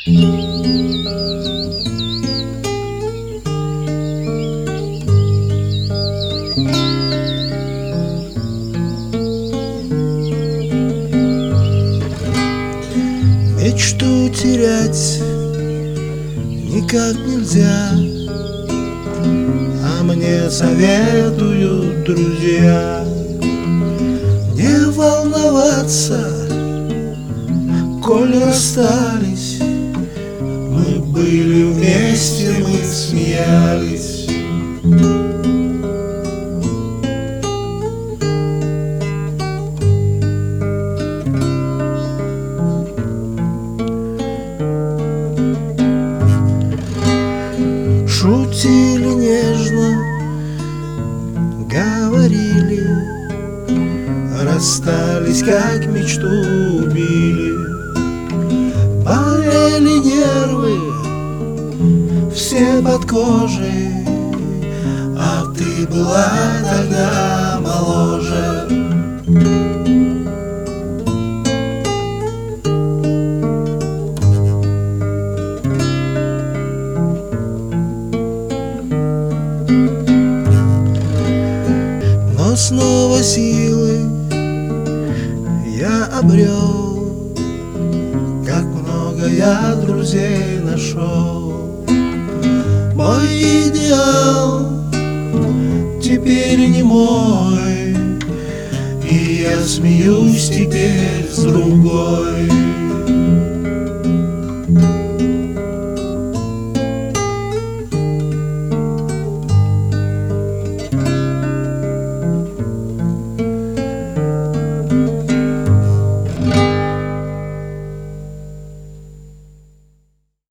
Мечту терять никак нельзя, а мне советуют друзья не волноваться, коль расстались. Мы были вместе, мы смеялись. Шутили нежно, говорили, расстались, как мечту убили. Болели нервы, все под кожей, а ты была тогда моложе. Но снова силы я обрел, как много я друзей нашел. Мой идеал теперь не мой, и я смеюсь теперь с другой.